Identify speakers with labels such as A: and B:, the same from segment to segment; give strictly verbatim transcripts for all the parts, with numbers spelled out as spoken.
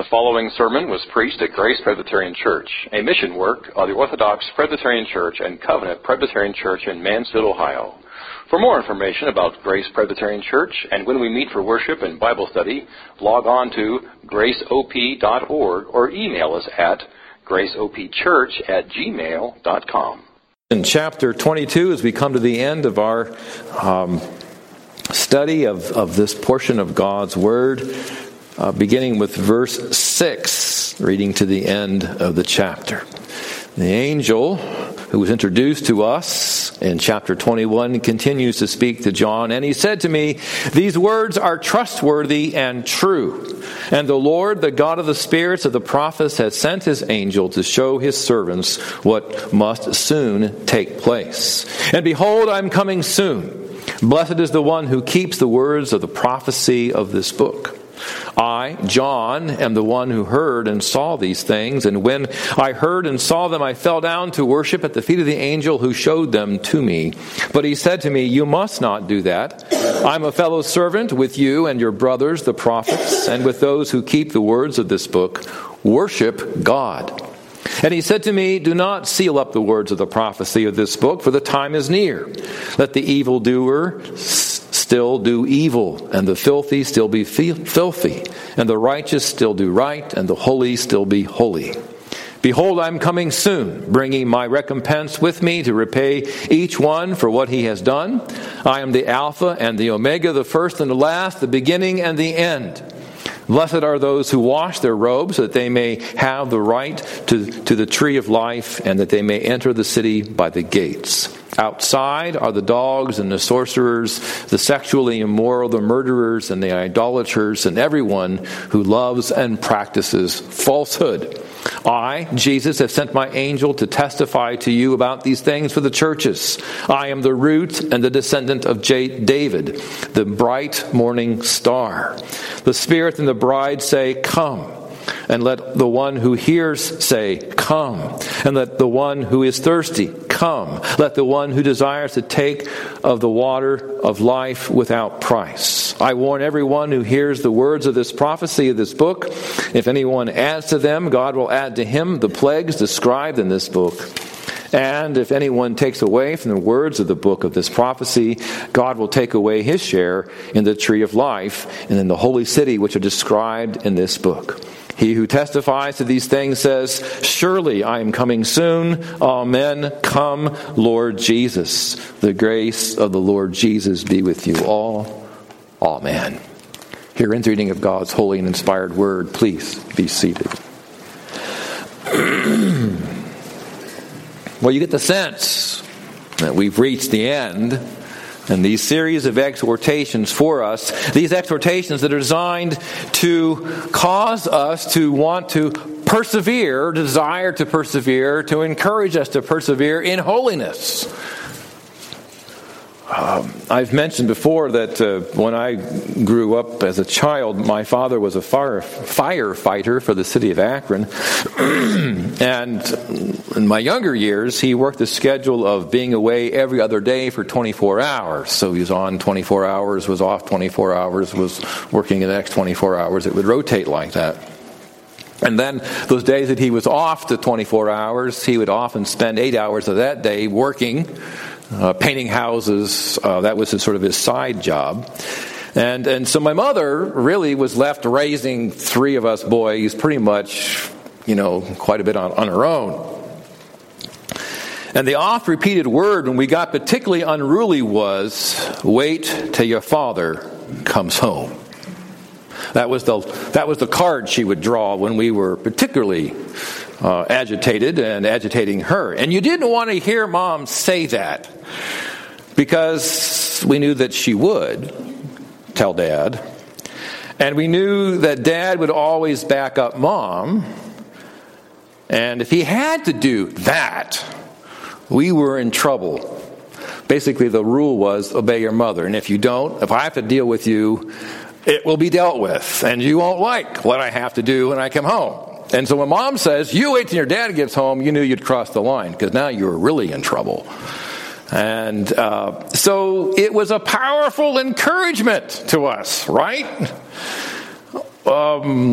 A: The following sermon was preached at Grace Presbyterian Church, a mission work of the Orthodox Presbyterian Church and Covenant Presbyterian Church in Mansfield, Ohio. For more information about Grace Presbyterian Church and when we meet for worship and Bible study, log on to grace o p dot org or email us at grace o p church at gmail dot com.
B: In chapter twenty-two, as we come to the end of our um, study of, of this portion of God's Word, uh, beginning with verse six, reading to the end of the chapter. The angel who was introduced to us in chapter twenty-one continues to speak to John, and he said to me, "These words are trustworthy and true. And the Lord, the God of the spirits of the prophets, has sent his angel to show his servants what must soon take place. And behold, I am coming soon. Blessed is the one who keeps the words of the prophecy of this book. I, John, am the one who heard and saw these things, and when I heard and saw them, I fell down to worship at the feet of the angel who showed them to me. But he said to me, 'You must not do that. I'm a fellow servant with you and your brothers, the prophets, and with those who keep the words of this book. Worship God.' And he said to me, 'Do not seal up the words of the prophecy of this book, for the time is near. Let the evildoer still do evil, and the filthy still be filthy, and the righteous still do right, and the holy still be holy. Behold, I am coming soon, bringing my recompense with me to repay each one for what he has done. I am the Alpha and the Omega, the first and the last, the beginning and the end. Blessed are those who wash their robes, so that they may have the right to, to the tree of life, and that they may enter the city by the gates. Outside are the dogs and the sorcerers, the sexually immoral, the murderers and the idolaters, and everyone who loves and practices falsehood. I, Jesus, have sent my angel to testify to you about these things for the churches. I am the root and the descendant of J- David, the bright morning star. The Spirit and the bride say, 'Come.' And let the one who hears say, 'Come.' And let the one who is thirsty come. Let the one who desires to take of the water of life without price. I warn everyone who hears the words of this prophecy of this book. If anyone adds to them, God will add to him the plagues described in this book. And if anyone takes away from the words of the book of this prophecy, God will take away his share in the tree of life and in the holy city which are described in this book. He who testifies to these things says, 'Surely I am coming soon. Amen. Come, Lord Jesus.' The grace of the Lord Jesus be with you all. Amen." Here ends the reading of God's holy and inspired word. Please be seated. Well, you get the sense that we've reached the end. And these series of exhortations for us, these exhortations that are designed to cause us to want to persevere, desire to persevere, to encourage us to persevere in holiness. Um, I've mentioned before that uh, when I grew up as a child, my father was a fire firefighter for the city of Akron. And in my younger years, he worked the schedule of being away every other day for twenty-four hours. So he was on twenty-four hours, was off twenty-four hours, was working the next twenty-four hours. It would rotate like that. And then those days that he was off the twenty-four hours, he would often spend eight hours of that day working, Uh, painting houses. Uh, that was his, sort of his side job. And and so my mother really was left raising three of us boys pretty much, you know, quite a bit on, on her own. And the oft-repeated word when we got particularly unruly was, "Wait till your father comes home." That was the that was the card she would draw when we were particularly uh, agitated and agitating her. And you didn't want to hear Mom say that, because we knew that she would tell Dad. And we knew that Dad would always back up Mom. And if he had to do that, we were in trouble. Basically, the rule was obey your mother. And if you don't, if I have to deal with you, it will be dealt with. And you won't like what I have to do when I come home. And so when Mom says, "You wait till your dad gets home," you knew you'd crossed the line, because now you were really in trouble. And uh, so it was a powerful encouragement to us, right? Um,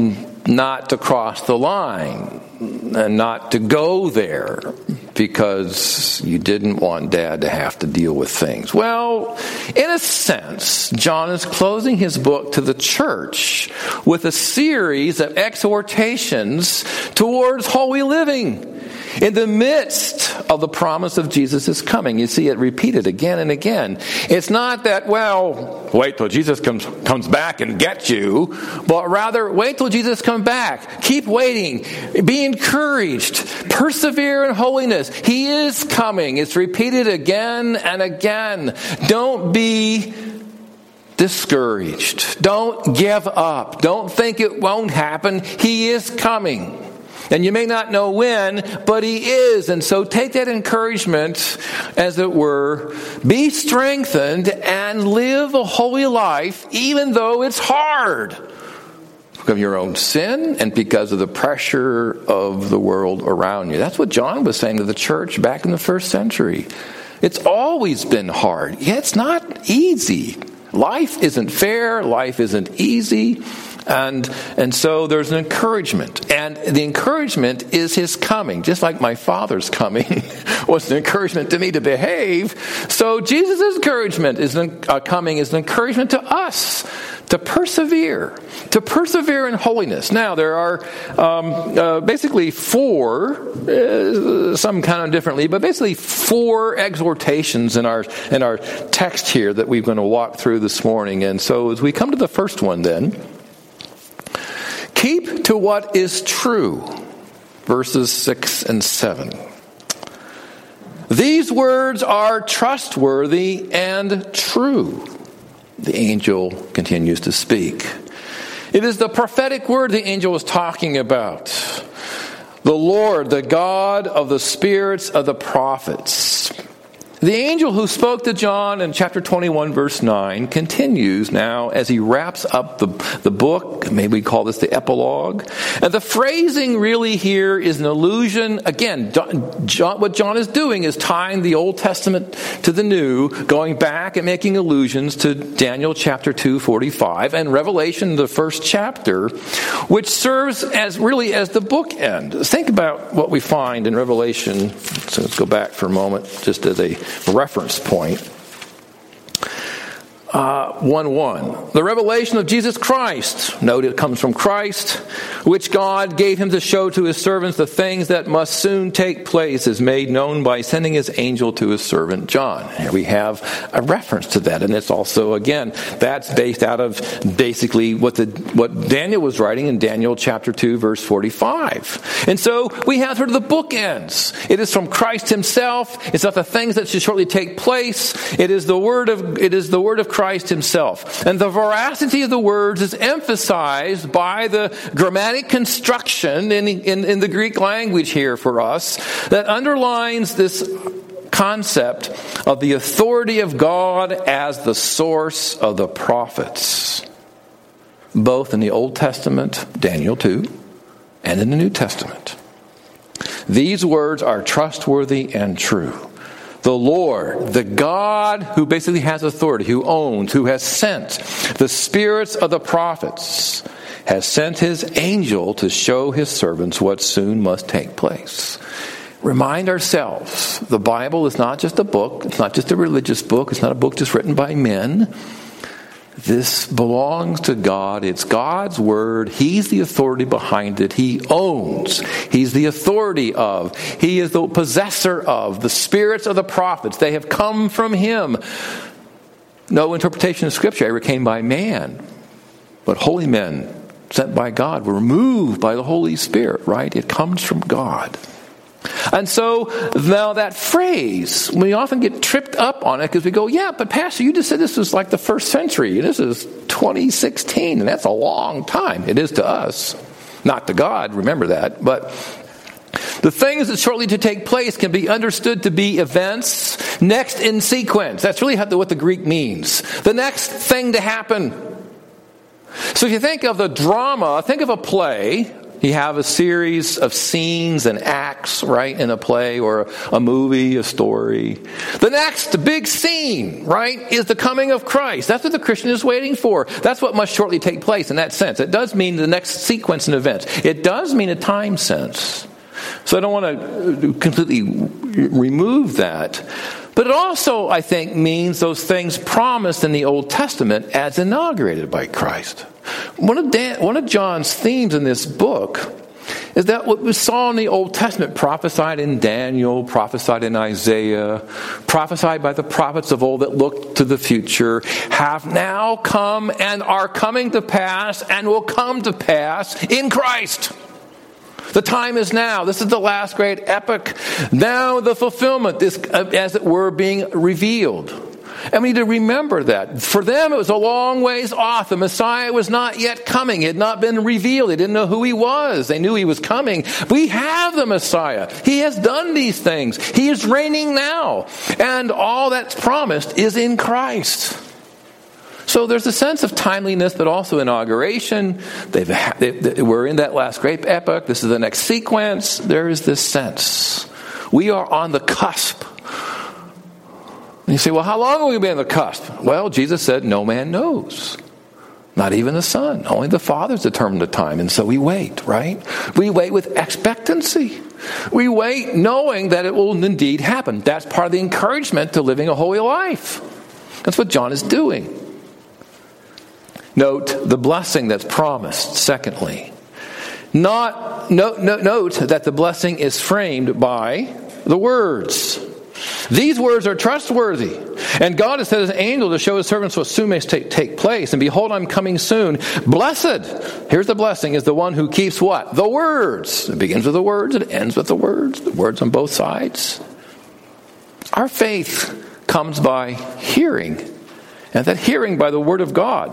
B: not to cross the line and not to go there because you didn't want Dad to have to deal with things. Well, in a sense, John is closing his book to the church with a series of exhortations towards holy living in the midst of the promise of Jesus' coming. You see it repeated again and again. It's not that, well, wait till Jesus comes comes back and gets you, but rather, wait till Jesus comes back. Keep waiting. Be encouraged. Persevere in holiness. He is coming. It's repeated again and again. Don't be discouraged. Don't give up. Don't think it won't happen. He is coming. And you may not know when, but He is. And so take that encouragement, as it were, be strengthened, and live a holy life, even though it's hard. Because of your own sin and because of the pressure of the world around you. That's what John was saying to the church back in the first century. It's always been hard. Yeah, it's not easy. Life isn't fair. Life isn't easy. And and so there's an encouragement. And the encouragement is His coming. Just like my Father's coming was an encouragement to me to behave. So Jesus' encouragement is an, uh, coming is an encouragement to us to persevere. To persevere in holiness. Now, there are um, uh, basically four, uh, some kind of differently, but basically four exhortations in our in our text here that we're going to walk through this morning. And so as we come to the first one then, keep to what is true, verses six and seven. These words are trustworthy and true. The angel continues to speak. It is the prophetic word the angel is talking about. The Lord, the God of the spirits of the prophets. The angel who spoke to John in chapter twenty-one, verse nine, continues now as he wraps up the, the book. Maybe we call this the epilogue. And the phrasing really here is an allusion. Again, John, what John is doing is tying the Old Testament to the New, going back and making allusions to Daniel chapter two, forty-five, and Revelation, the first chapter, which serves as really as the bookend. Think about what we find in Revelation. So let's go back for a moment, just as a reference point. Uh, one one. The revelation of Jesus Christ. Note it comes from Christ, which God gave Him to show to His servants the things that must soon take place, is made known by sending His angel to His servant John. Here we have a reference to that, and it's also, again, that's based out of basically what the what Daniel was writing in Daniel chapter two, verse forty-five. And so we have sort of the bookends. It is from Christ Himself. It's not the things that should shortly take place. It is the word of it is the word of Christ Himself. And the veracity of the words is emphasized by the grammatic construction in, in, in the Greek language here for us that underlines this concept of the authority of God as the source of the prophets, both in the Old Testament, Daniel two, and in the New Testament. These words are trustworthy and true. The Lord, the God who basically has authority, who owns, who has sent the spirits of the prophets, has sent His angel to show His servants what soon must take place. Remind ourselves, the Bible is not just a book, it's not just a religious book, it's not a book just written by men. This belongs to God. It's God's word. He's the authority behind it. He owns. He's the authority of. He is the possessor of. The spirits of the prophets, they have come from Him. No interpretation of Scripture ever came by man. But holy men sent by God were moved by the Holy Spirit, right? It comes from God. And so now that phrase, we often get tripped up on it because we go, yeah, but Pastor, you just said this was like the first century. This is twenty sixteen, and that's a long time. It is to us, not to God, remember that. But the things that shortly to take place can be understood to be events next in sequence. That's really what the Greek means. The next thing to happen. So if you think of the drama, think of a play. You have a series of scenes and acts, right, in a play or a, a movie, a story. The next big scene, right, is the coming of Christ. That's what the Christian is waiting for. That's what must shortly take place in that sense. It does mean the next sequence in events. It does mean a time sense. So I don't want to completely remove that. But it also, I think, means those things promised in the Old Testament as inaugurated by Christ. One of, Dan, one of John's themes in this book is that what we saw in the Old Testament, prophesied in Daniel, prophesied in Isaiah, prophesied by the prophets of old that looked to the future, have now come and are coming to pass and will come to pass in Christ. The time is now. This is the last great epoch. Now the fulfillment is, as it were, being revealed. And we need to remember that. For them, it was a long ways off. The Messiah was not yet coming. He had not been revealed. They didn't know who he was. They knew he was coming. We have the Messiah. He has done these things. He is reigning now. And all that's promised is in Christ. So there's a sense of timeliness, but also inauguration. They've, they, they, we're in that last great epoch. This is the next sequence. There is this sense. We are on the cusp. And you say, well, how long have we been on the cusp? Well, Jesus said, no man knows. Not even the Son. Only the Father's determined the time. And so we wait, right? We wait with expectancy. We wait knowing that it will indeed happen. That's part of the encouragement to living a holy life. That's what John is doing. Note the blessing that's promised, secondly. Not, note, note, note that the blessing is framed by the words. These words are trustworthy. And God has sent his angel to show his servants what soon may take, take place. And behold, I'm coming soon. Blessed, here's the blessing, is the one who keeps what? The words. It begins with the words, it ends with the words. The words on both sides. Our faith comes by hearing. And that hearing by the word of God.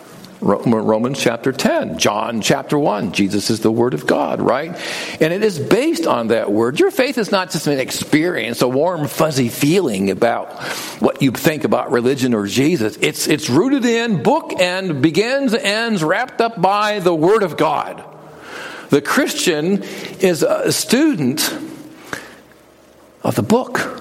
B: Romans chapter ten, John chapter one, Jesus is the Word of God, right? And it is based on that Word. Your faith is not just an experience, a warm, fuzzy feeling about what you think about religion or Jesus. It's, it's rooted in, bookend, begins, ends, wrapped up by the Word of God. The Christian is a student of the book.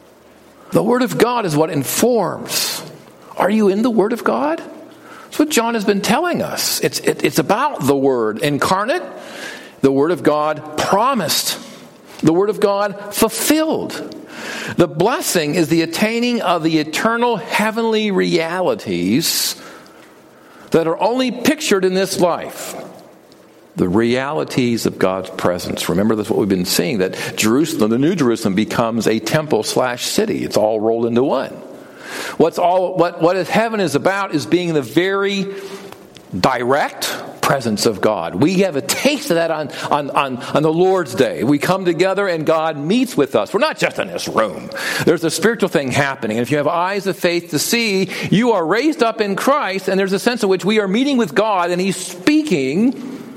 B: The Word of God is what informs. Are you in the Word of God? That's what John has been telling us. It's, it, it's about the Word incarnate, the Word of God promised, the Word of God fulfilled. The blessing is the attaining of the eternal heavenly realities that are only pictured in this life. The realities of God's presence. Remember, that's what we've been seeing, that Jerusalem, the New Jerusalem, becomes a temple slash city. It's all rolled into one. What's all what what heaven is about is being the very direct presence of God. We have a taste of that on, on, on, on the Lord's Day. We come together and God meets with us. We're not just in this room. There's a spiritual thing happening. And if you have eyes of faith to see, you are raised up in Christ, and there's a sense in which we are meeting with God and He's speaking,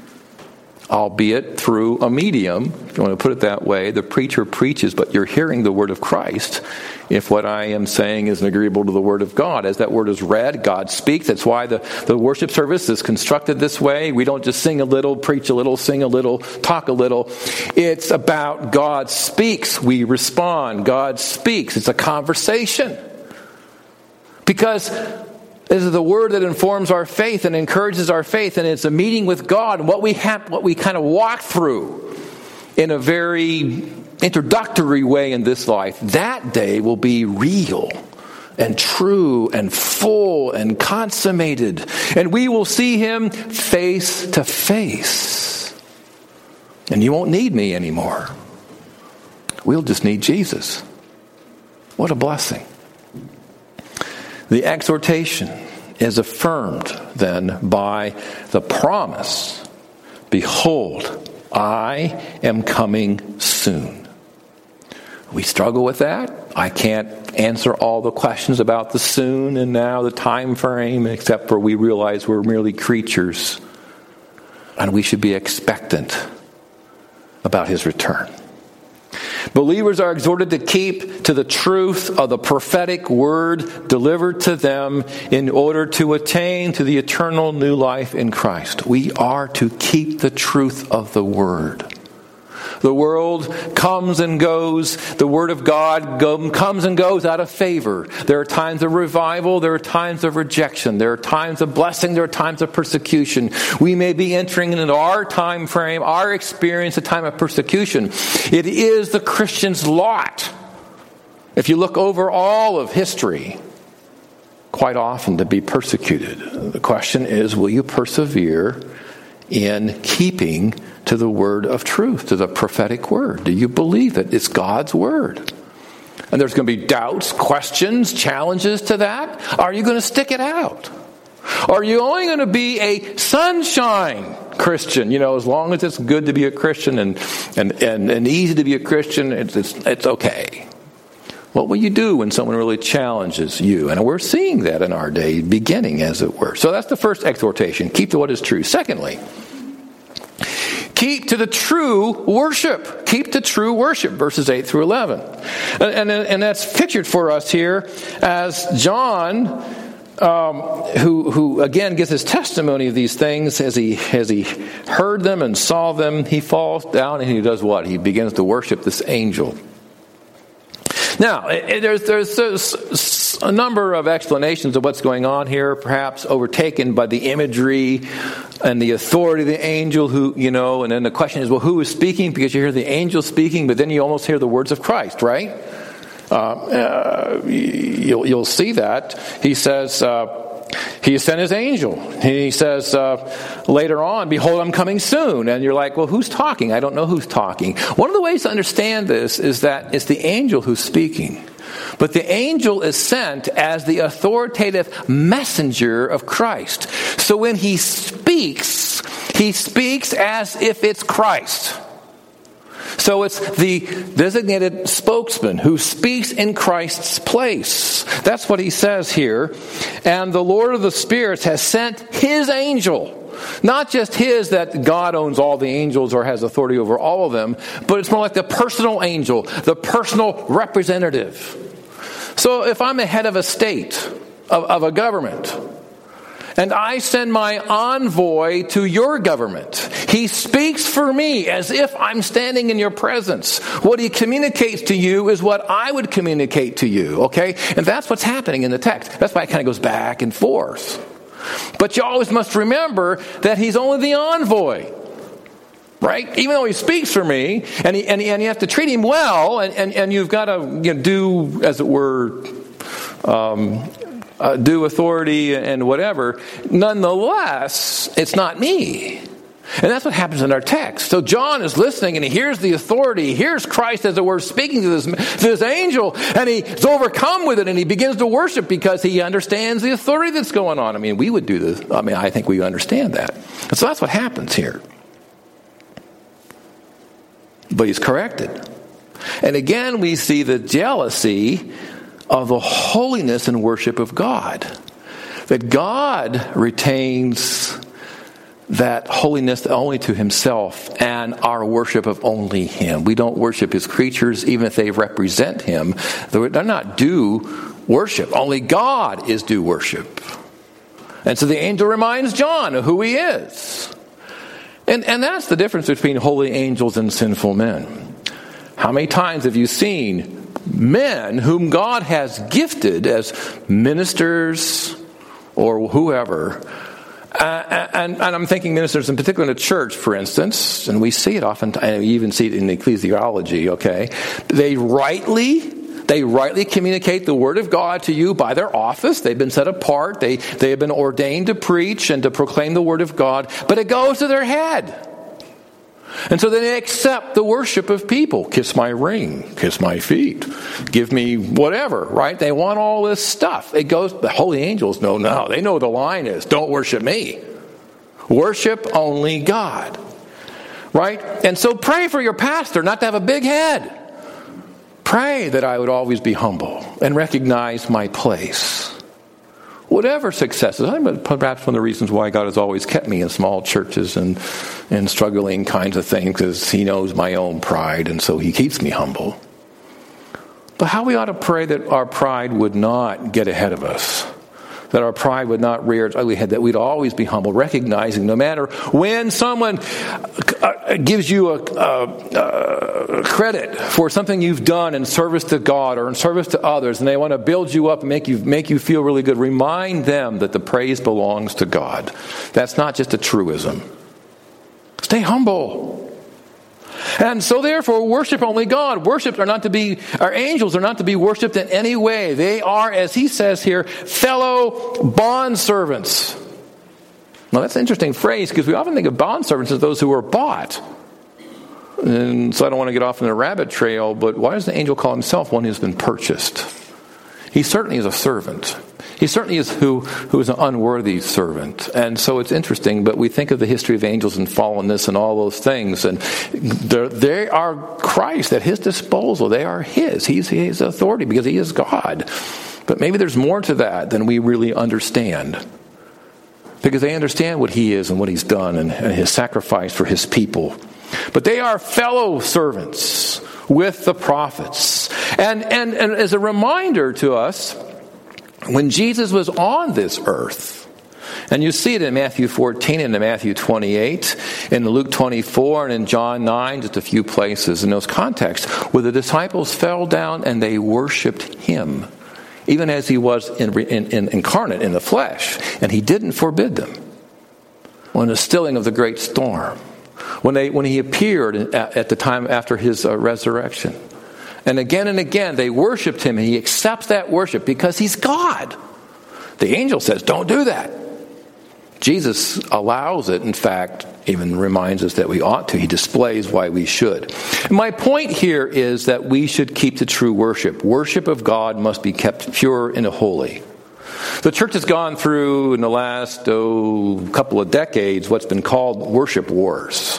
B: albeit through a medium, if you want to put it that way. The preacher preaches, but you're hearing the word of Christ. If what I am saying is agreeable to the Word of God. As that Word is read, God speaks. That's why the, the worship service is constructed this way. We don't just sing a little, preach a little, sing a little, talk a little. It's about God speaks. We respond. God speaks. It's a conversation. Because this is the Word that informs our faith and encourages our faith. And it's a meeting with God. And what we have, what we kind of walk through in a very introductory way in this life, that day will be real and true and full and consummated. And we will see Him face to face. And you won't need me anymore. We'll just need Jesus. What a blessing. The exhortation is affirmed then by the promise, behold, I am coming soon. We struggle with that. I can't answer all the questions about the soon and now, the time frame, except for we realize we're merely creatures. And we should be expectant about His return. Believers are exhorted to keep to the truth of the prophetic word delivered to them in order to attain to the eternal new life in Christ. We are to keep the truth of the word. The world comes and goes. The Word of God go, comes and goes out of favor. There are times of revival. There are times of rejection. There are times of blessing. There are times of persecution. We may be entering into our time frame, our experience, a time of persecution. It is the Christian's lot. If you look over all of history, quite often to be persecuted. The question is, will you persevere in keeping to the word of truth, to the prophetic word? Do you believe it? It's God's word. And there's going to be doubts, questions, challenges to that. Are you going to stick it out? Are you only going to be a sunshine Christian? You know, as long as it's good to be a Christian and and, and, and easy to be a Christian, it's, it's, it's okay. What will you do when someone really challenges you? And we're seeing that in our day, beginning as it were. So that's the first exhortation. Keep to what is true. Secondly, keep to the true worship. Keep to true worship, verses eight through eleven. And, and, and that's pictured for us here as John, um, who, who again gives his testimony of these things as he, as he heard them and saw them, he falls down and he does what? He begins to worship this angel. Now, there's, there's, there's a number of explanations of what's going on here, perhaps overtaken by the imagery and the authority of the angel who, you know, and then the question is, well, who is speaking? Because you hear the angel speaking, but then you almost hear the words of Christ, right? Uh, uh, you'll, you'll see that. He says, uh, He sent his angel. He says uh, later on, behold, I'm coming soon. And you're like, well, who's talking? I don't know who's talking. One of the ways to understand this is that it's the angel who's speaking. But the angel is sent as the authoritative messenger of Christ. So when he speaks, he speaks as if it's Christ. So it's the designated spokesman who speaks in Christ's place. That's what he says here. And the Lord of the spirits has sent his angel. Not just his, that God owns all the angels or has authority over all of them, but it's more like the personal angel, the personal representative. So if I'm the head of a state, of, of a government, and I send my envoy to your government, he speaks for me as if I'm standing in your presence. What he communicates to you is what I would communicate to you, okay? And that's what's happening in the text. That's why it kind of goes back and forth. But you always must remember that he's only the envoy, right? Even though he speaks for me, and he, and, he, and you have to treat him well, and, and, and you've got to, you know, do, as it were, um, uh, do authority and whatever. Nonetheless, it's not me. And that's what happens in our text. So John is listening and he hears the authority. He hears Christ, as it were, speaking to this, to this angel, and he's overcome with it, and he begins to worship because he understands the authority that's going on. I mean, we would do this. I mean, I think we understand that. And so that's what happens here. But he's corrected. And again, we see the jealousy of the holiness and worship of God. That God retains that holiness only to himself and our worship of only him. We don't worship his creatures even if they represent him. They're not due worship. Only God is due worship. And so the angel reminds John of who he is. And, and that's the difference between holy angels and sinful men. How many times have you seen men whom God has gifted as ministers or whoever? Uh, and, and I'm thinking ministers in particular in the church, for instance, and we see it often, and you even see it in ecclesiology, okay? They rightly, they rightly communicate the word of God to you by their office. They've been set apart. They, they have been ordained to preach and to proclaim the word of God, but it goes to their head. And so then they accept the worship of people. Kiss my ring, kiss my feet, give me whatever, right? They want all this stuff. It goes, the holy angels know now. They know the line is, don't worship me. Worship only God. Right? And so pray for your pastor not to have a big head. Pray that I would always be humble and recognize my place. whatever successes. I mean, perhaps one of the reasons why God has always kept me in small churches and, and struggling kinds of things is he knows my own pride, and so he keeps me humble. But how we ought to pray that our pride would not get ahead of us, that our pride would not rear its ugly head, that we'd always be humble, recognizing no matter when someone gives you a, a, a credit for something you've done in service to God or in service to others, and they want to build you up and make you make you feel really good, remind them that the praise belongs to God. That's not just a truism. Stay humble. And so therefore, worship only God. Worship are not to be, our angels are not to be worshipped in any way. They are, as he says here, fellow bondservants. Now that's an interesting phrase, because we often think of bondservants as those who are bought. And so I don't want to get off on a rabbit trail, but why does the angel call himself one who's been purchased? He certainly is a servant. He certainly is who, who is an unworthy servant. And so it's interesting, but we think of the history of angels and fallenness and all those things, and they are Christ at his disposal. They are his. He's his authority because he is God. But maybe there's more to that than we really understand, because they understand what he is and what he's done and, and his sacrifice for his people. But they are fellow servants with the prophets. And, and, and as a reminder to us, when Jesus was on this earth, and you see it in Matthew fourteen and in Matthew twenty-eight, in Luke twenty-four and in John nine, just a few places in those contexts, where the disciples fell down and they worshipped him, even as he was in, in, in, incarnate in the flesh, and he didn't forbid them. On the stilling of the great storm, when they when he appeared at, at the time after his uh, resurrection. And again and again, they worshipped him, and he accepts that worship because he's God. The angel says, don't do that. Jesus allows it, in fact, even reminds us that we ought to. He displays why we should. And my point here is that we should keep the true worship. Worship of God must be kept pure and holy. The church has gone through, in the last oh, couple of decades, what's been called worship wars.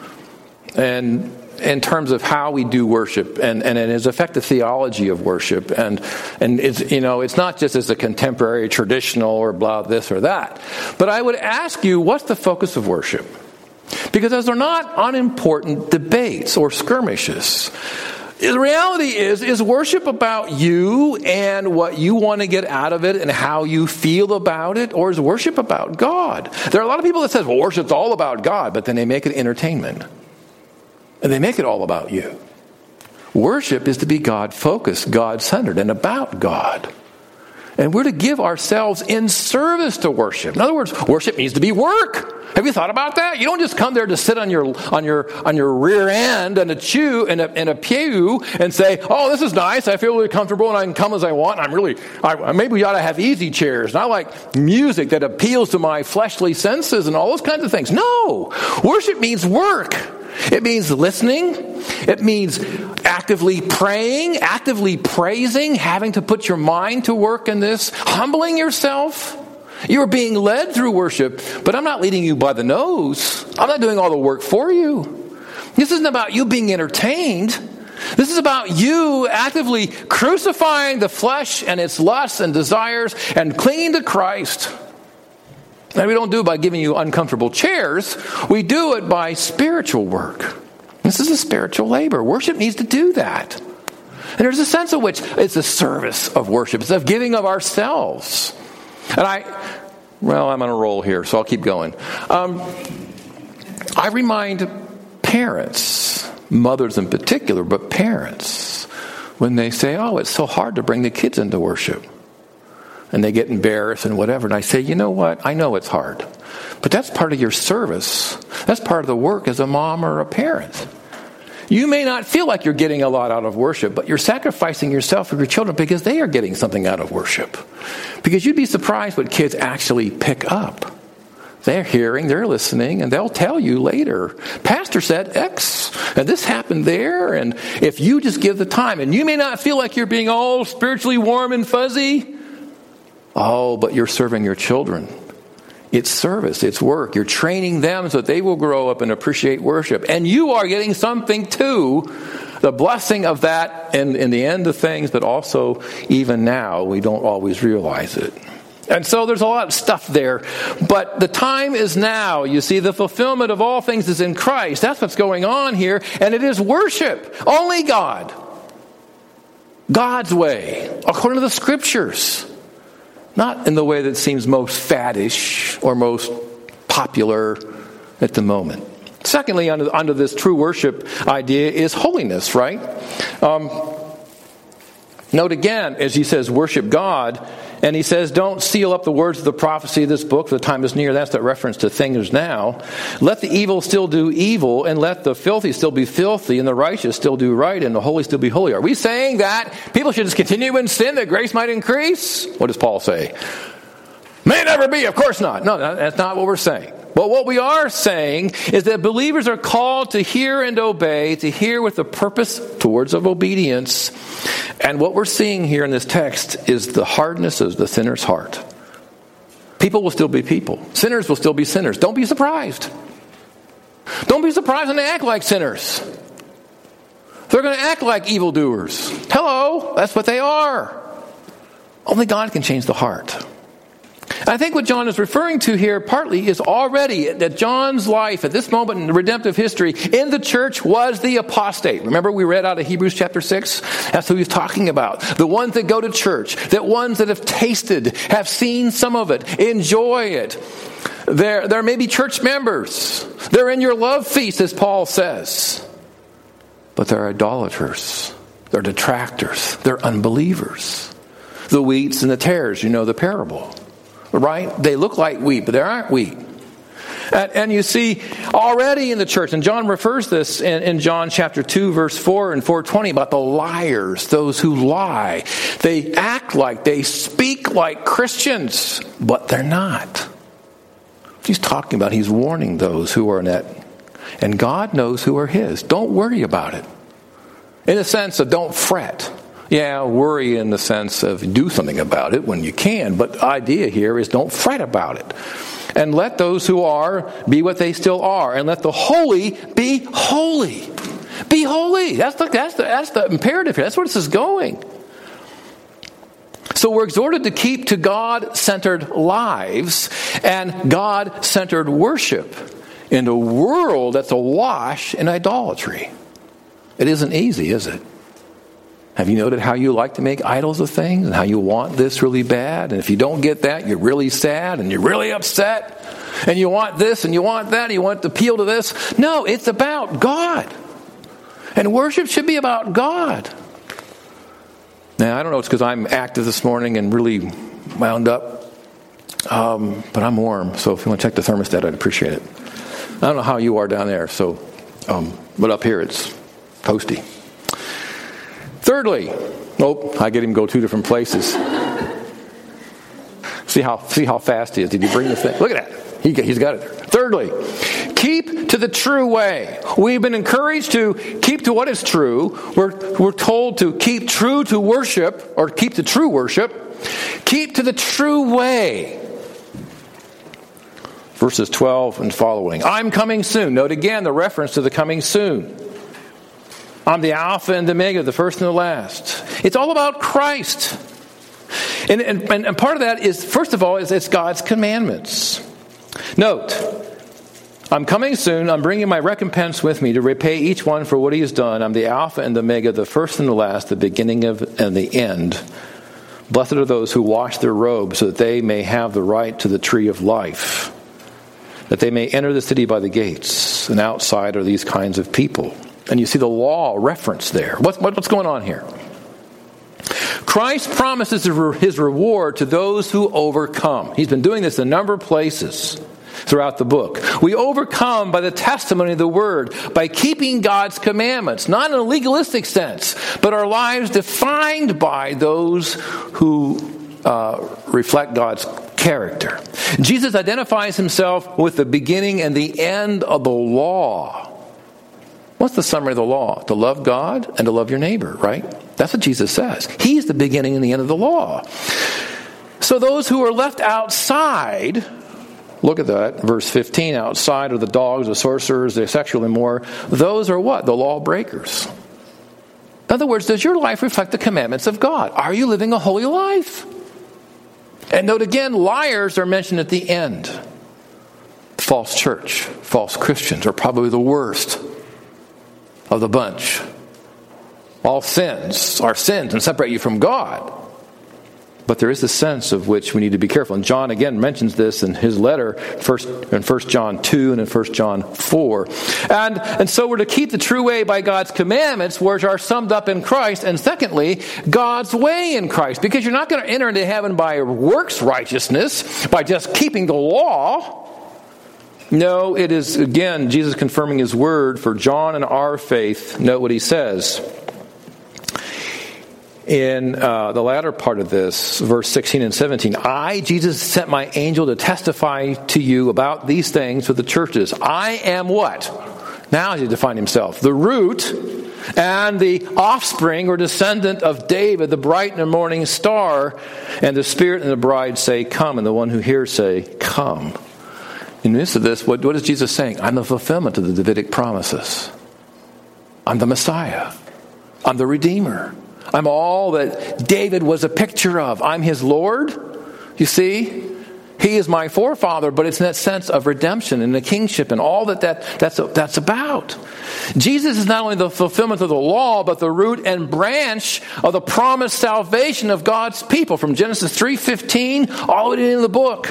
B: And in terms of how we do worship, and, and it has affected theology of worship, and and it's you know it's not just as a contemporary traditional or blah this or that. But I would ask you, what's the focus of worship? Because those are not unimportant debates or skirmishes. The reality is, is worship about you and what you want to get out of it and how you feel about it, or is worship about God? There are a lot of people that say, well, worship's all about God, but then they make it entertainment. And they make it all about you. Worship is to be God-focused, God-centered, and about God. And we're to give ourselves in service to worship. In other words, worship needs to be work. Have you thought about that? You don't just come there to sit on your on your on your rear end and a chew in a, in a pew and say, "Oh, this is nice. I feel really comfortable, and I can come as I want. I'm really I, maybe we ought to have easy chairs. And I like music that appeals to my fleshly senses and all those kinds of things." No, worship means work. It means listening. It means actively praying, actively praising, having to put your mind to work in this, humbling yourself. You are being led through worship, but I'm not leading you by the nose. I'm not doing all the work for you. This isn't about you being entertained. This is about you actively crucifying the flesh and its lusts and desires and clinging to Christ. And we don't do it by giving you uncomfortable chairs. We do it by spiritual work. This is a spiritual labor. Worship needs to do that. And there's a sense in which it's a service of worship. It's a giving of ourselves. And I, well, I'm on a roll here, so I'll keep going. Um, I remind parents, mothers in particular, but parents, when they say, oh, it's so hard to bring the kids into worship. And they get embarrassed and whatever. And I say, you know what? I know it's hard. But that's part of your service. That's part of the work as a mom or a parent. You may not feel like you're getting a lot out of worship, but you're sacrificing yourself for your children because they are getting something out of worship. Because you'd be surprised what kids actually pick up. They're hearing, they're listening, and they'll tell you later, Pastor said X, and this happened there, and if you just give the time, and you may not feel like you're being all spiritually warm and fuzzy, oh, but you're serving your children. It's service, it's work. You're training them so that they will grow up and appreciate worship. And you are getting something too, the blessing of that in, in the end of things, but also even now, we don't always realize it. And so there's a lot of stuff there. But the time is now. You see, the fulfillment of all things is in Christ. That's what's going on here. And it is worship. Only God. God's way. According to the Scriptures. Not in the way that seems most faddish or most popular at the moment. Secondly, under, under this true worship idea is holiness, right? Um, note again, as he says, worship God. And he says, don't seal up the words of the prophecy of this book, for the time is near. That's that reference to things now. Let the evil still do evil, and let the filthy still be filthy, and the righteous still do right, and the holy still be holy. Are we saying that people should just continue in sin, that grace might increase? What does Paul say? May never be. Of course not. No, that's not what we're saying. But what we are saying is that believers are called to hear and obey, to hear with the purpose towards of obedience. And what we're seeing here in this text is the hardness of the sinner's heart. People will still be people. Sinners will still be sinners. Don't be surprised. Don't be surprised when they act like sinners. They're going to act like evildoers. Hello, that's what they are. Only God can change the heart. I think what John is referring to here partly is already that John's life at this moment in redemptive history in the church was the apostate. Remember we read out of Hebrews chapter six? That's who he's talking about. The ones that go to church, that ones that have tasted, have seen some of it, enjoy it. They're, they're maybe church members. They're in your love feast, as Paul says. But they're idolaters. They're detractors. They're unbelievers. The wheats and the tares, you know the parable. Right? They look like wheat, but they aren't wheat. And, and you see, already in the church, and John refers this in, in John chapter two, verse four and four twenty, about the liars, those who lie. They act like, they speak like Christians, but they're not. He's talking about, he's warning those who are in that. And God knows who are his. Don't worry about it. In the sense of don't fret. Yeah, worry in the sense of do something about it when you can. But the idea here is don't fret about it. And let those who are be what they still are. And let the holy be holy. Be holy. That's the, that's the, that's the imperative here. That's where this is going. So we're exhorted to keep to God-centered lives and God-centered worship in a world that's awash in idolatry. It isn't easy, is it? Have you noted how you like to make idols of things and how you want this really bad? And if you don't get that, you're really sad and you're really upset. And you want this and you want that and you want to appeal to this. No, it's about God. And worship should be about God. Now, I don't know, it's because I'm active this morning and really wound up. Um, but I'm warm, so if you want to check the thermostat, I'd appreciate it. I don't know how you are down there, so um, but up here it's toasty. Thirdly, oh, I get him to go two different places. See how see how fast he is. Did you bring the thing? Look at that. He, he's got it there. Thirdly, keep to the true way. We've been encouraged to keep to what is true. We're, we're told to keep true to worship, or keep to true worship. Keep to the true way. Verses twelve and following. I'm coming soon. Note again the reference to the coming soon. I'm the Alpha and the Omega, the first and the last. It's all about Christ. And, and, and part of that is, first of all, is it's God's commandments. Note, I'm coming soon. I'm bringing my recompense with me to repay each one for what he has done. I'm the Alpha and the Omega, the first and the last, the beginning of and the end. Blessed are those who wash their robes so that they may have the right to the tree of life, that they may enter the city by the gates. And outside are these kinds of people. And you see the law referenced there. What, what, what's going on here? Christ promises his reward to those who overcome. He's been doing this in a number of places throughout the book. We overcome by the testimony of the word, by keeping God's commandments, not in a legalistic sense, but our lives defined by those who uh, reflect God's character. Jesus identifies himself with the beginning and the end of the law. What's the summary of the law? To love God and to love your neighbor, right? That's what Jesus says. He's the beginning and the end of the law. So those who are left outside, look at that, verse fifteen, outside are the dogs, the sorcerers, the sexually immoral. Those are what? The law breakers. In other words, does your life reflect the commandments of God? Are you living a holy life? And note again, liars are mentioned at the end. False church, false Christians are probably the worst of the bunch. All sins are sins and separate you from God. But there is a sense of which we need to be careful. And John again mentions this in his letter first in First John two and in First John four. And, and so we're to keep the true way by God's commandments, which are summed up in Christ. And secondly, God's way in Christ. Because you're not going to enter into heaven by works righteousness, by just keeping the law. No, it is, again, Jesus confirming his word for John and our faith. Note what he says. In uh, the latter part of this, verse sixteen and seventeen, I, Jesus, sent my angel to testify to you about these things for the churches. I am what? Now he defined himself. The root and the offspring or descendant of David, the bright and morning star. And the Spirit and the bride say, come. And the one who hears say, come. In the midst of this, what, what is Jesus saying? I'm the fulfillment of the Davidic promises. I'm the Messiah. I'm the Redeemer. I'm all that David was a picture of. I'm his Lord. You see? He is my forefather, but it's in that sense of redemption and the kingship and all that, that that's, that's about. Jesus is not only the fulfillment of the law, but the root and branch of the promised salvation of God's people from Genesis three fifteen all the way into the book.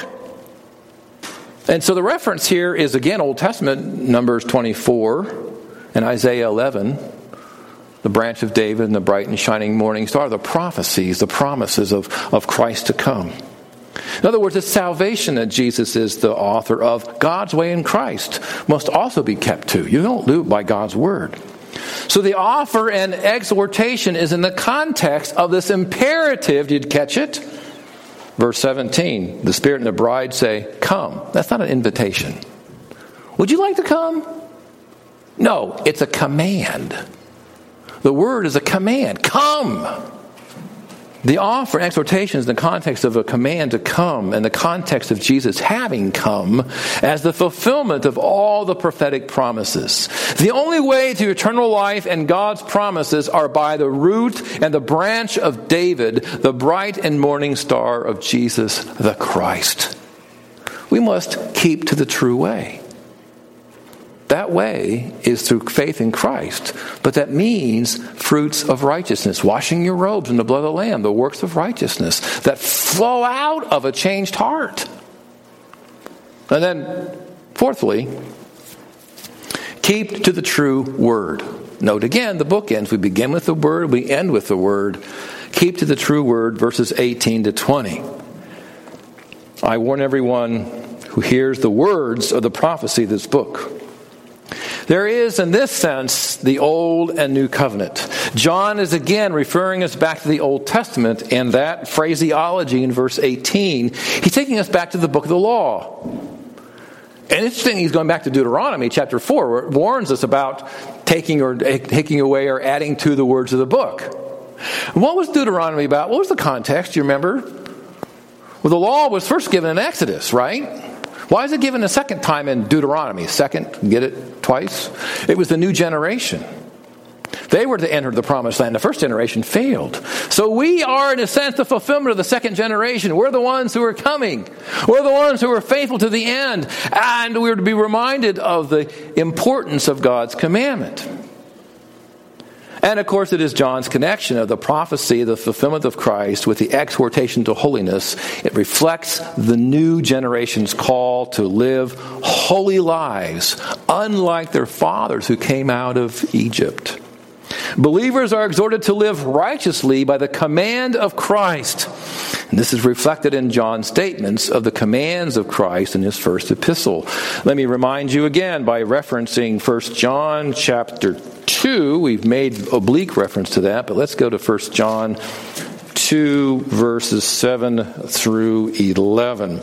B: And so the reference here is, again, Old Testament, Numbers twenty-four and Isaiah eleven. The branch of David and the bright and shining morning star, the prophecies, the promises of, of Christ to come. In other words, it's salvation that Jesus is the author of. God's way in Christ must also be kept to. You don't do it by God's word. So the offer and exhortation is in the context of this imperative. Did you catch it? Verse seventeen, the Spirit and the bride say, come. That's not an invitation. Would you like to come? No, it's a command. The word is a command. Come. The offer and exhortation is in the context of a command to come, and the context of Jesus having come as the fulfillment of all the prophetic promises. The only way to eternal life and God's promises are by the root and the branch of David, the bright and morning star of Jesus the Christ. We must keep to the true way. That way is through faith in Christ. But that means fruits of righteousness, washing your robes in the blood of the Lamb, the works of righteousness that flow out of a changed heart. And then, fourthly, keep to the true word. Note again, the book ends. We begin with the word, we end with the word. Keep to the true word, verses eighteen to twenty. I warn everyone who hears the words of the prophecy of this book. There is, in this sense, the Old and New Covenant. John is again referring us back to the Old Testament and that phraseology in verse eighteen. He's taking us back to the book of the law. And interesting, he's going back to Deuteronomy chapter four, where it warns us about taking or taking away or adding to the words of the book. What was Deuteronomy about? What was the context? Do you remember? Well, the law was first given in Exodus, right? Why is it given a second time in Deuteronomy? Second, get it twice? It was the new generation. They were to enter the promised land. The first generation failed. So we are, in a sense, the fulfillment of the second generation. We're the ones who are coming. We're the ones who are faithful to the end. And we're to be reminded of the importance of God's commandment. And, of course, it is John's connection of the prophecy, the fulfillment of Christ, with the exhortation to holiness. It reflects the new generation's call to live holy lives, unlike their fathers who came out of Egypt. Believers are exhorted to live righteously by the command of Christ. And this is reflected in John's statements of the commands of Christ in his first epistle. Let me remind you again by referencing First John chapter two. We've made oblique reference to that, but let's go to First John two, verses seven through eleven.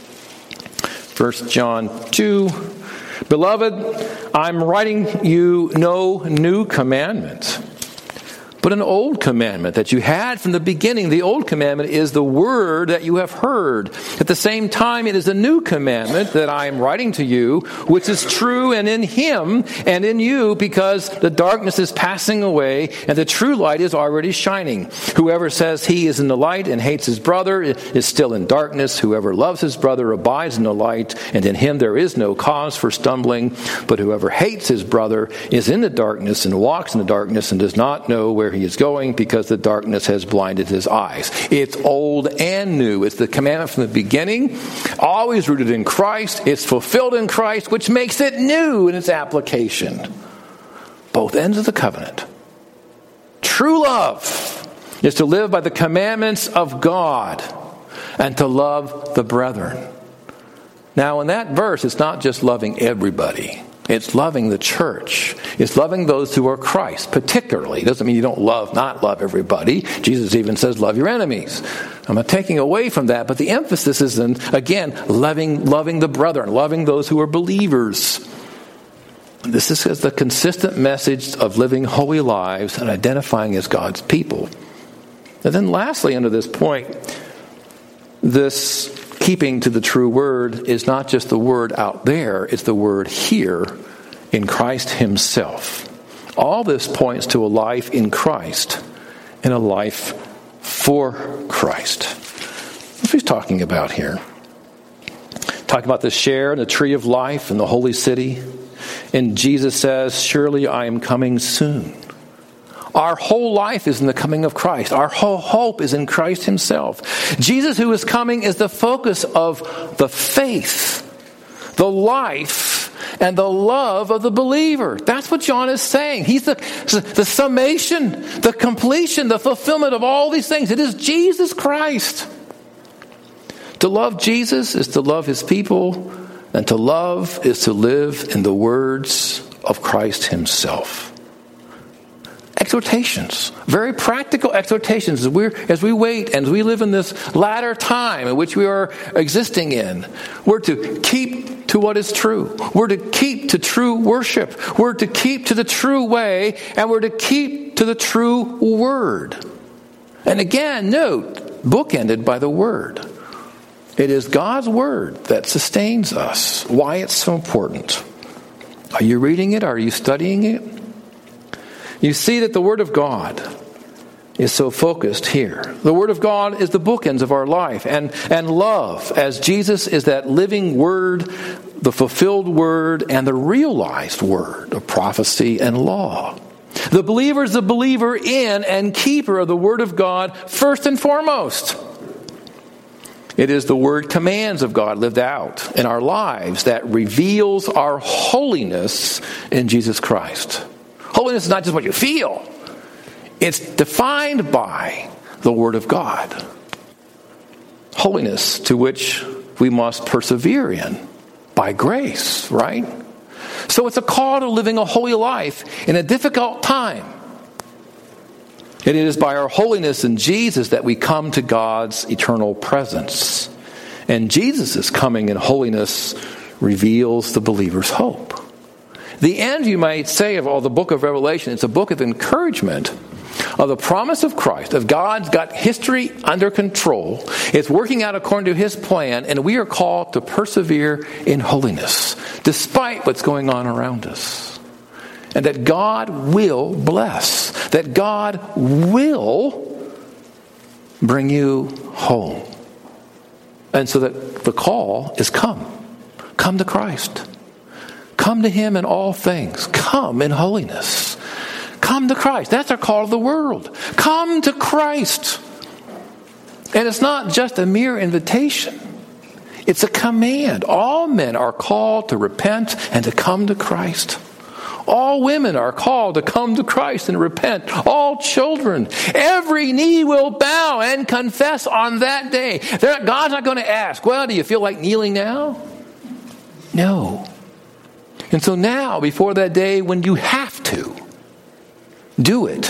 B: First John two. Beloved, I'm writing you no new commandment, but an old commandment that you had from the beginning. The old commandment is the word that you have heard. At the same time, it is a new commandment that I am writing to you, which is true and in him and in you, because the darkness is passing away and the true light is already shining. Whoever says he is in the light and hates his brother is still in darkness. Whoever loves his brother abides in the light, and in him there is no cause for stumbling. But whoever hates his brother is in the darkness and walks in the darkness and does not know where he is going, because the darkness has blinded his eyes. It's old and new. It's the commandment from the beginning, always rooted in Christ. It's fulfilled in Christ, which makes it new in its application. Both ends of the covenant. True love is to live by the commandments of God and to love the brethren. Now, in that verse, it's not just loving everybody. It's loving the church. It's loving those who are Christ, particularly. It doesn't mean you don't love, not love everybody. Jesus even says, love your enemies. I'm not taking away from that, but the emphasis is in, again, loving, loving the brethren, loving those who are believers. This is the consistent message of living holy lives and identifying as God's people. And then lastly, under this point, this keeping to the true word is not just the word out there, it's the word here in Christ himself. All this points to a life in Christ and a life for Christ. What he's talking about here. Talking about the share and the tree of life and the holy city. And Jesus says, surely I am coming soon. Our whole life is in the coming of Christ. Our whole hope is in Christ himself. Jesus who is coming is the focus of the faith, the life, and the love of the believer. That's what John is saying. He's the, the summation, the completion, the fulfillment of all these things. It is Jesus Christ. To love Jesus is to love his people, and to love is to live in the words of Christ himself. Exhortations, very practical exhortations as we as we wait and as we live in this latter time in which we are existing in. We're to keep to what is true. We're to keep to true worship. We're to keep to the true way, and we're to keep to the true word. And again, note, bookended by the word. It is God's word that sustains us. Why it's so important. Are you reading it? Are you studying it? You see that the Word of God is so focused here. The Word of God is the bookends of our life. And, and love, as Jesus is that living Word, the fulfilled Word, and the realized Word of prophecy and law. The believer is the believer in and keeper of the Word of God first and foremost. It is the Word commands of God lived out in our lives that reveals our holiness in Jesus Christ. Holiness is not just what you feel. It's defined by the Word of God. Holiness to which we must persevere in by grace, right? So it's a call to living a holy life in a difficult time. It is by our holiness in Jesus that we come to God's eternal presence. And Jesus' coming in holiness reveals the believer's hope. The end, you might say, of all the book of Revelation, it's a book of encouragement of the promise of Christ, of God's got history under control. It's working out according to his plan, and we are called to persevere in holiness, despite what's going on around us. And that God will bless, that God will bring you home. And so that the call is come. Come to Christ. Come to him in all things. Come in holiness. Come to Christ. That's our call to the world. Come to Christ. And it's not just a mere invitation. It's a command. All men are called to repent and to come to Christ. All women are called to come to Christ and repent. All children. Every knee will bow and confess on that day. Not, God's not going to ask, well, do you feel like kneeling now? No. And so now, before that day when you have to, do it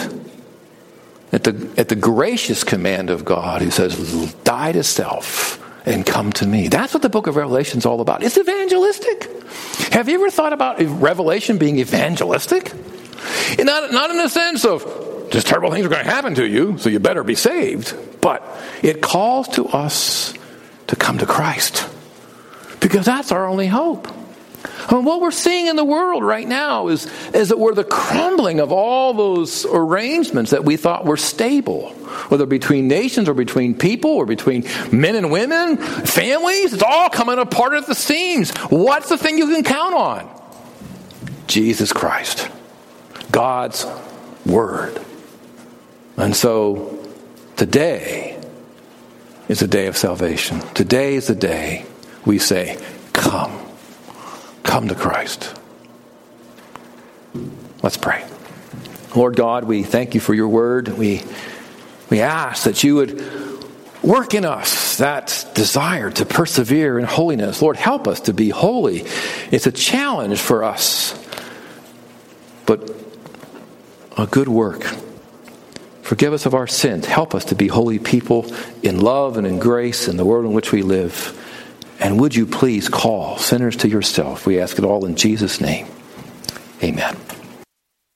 B: at the, at the gracious command of God who says, die to self and come to me. That's what the book of Revelation is all about. It's evangelistic. Have you ever thought about Revelation being evangelistic? Not, not in the sense of just terrible things are going to happen to you, so you better be saved. But it calls to us to come to Christ, because that's our only hope. And what we're seeing in the world right now is, is that we're the crumbling of all those arrangements that we thought were stable, whether between nations or between people or between men and women, families. It's all coming apart at the seams. What's the thing you can count on? Jesus Christ, God's Word. And so today is a day of salvation. Today is the day we say, come. Come to Christ. Let's pray. Lord God, we thank you for your word. We, we ask that you would work in us that desire to persevere in holiness. Lord, help us to be holy. It's a challenge for us, but a good work. Forgive us of our sins. Help us to be holy people in love and in grace in the world in which we live. And would you please call sinners to yourself? We ask it all in Jesus' name. Amen.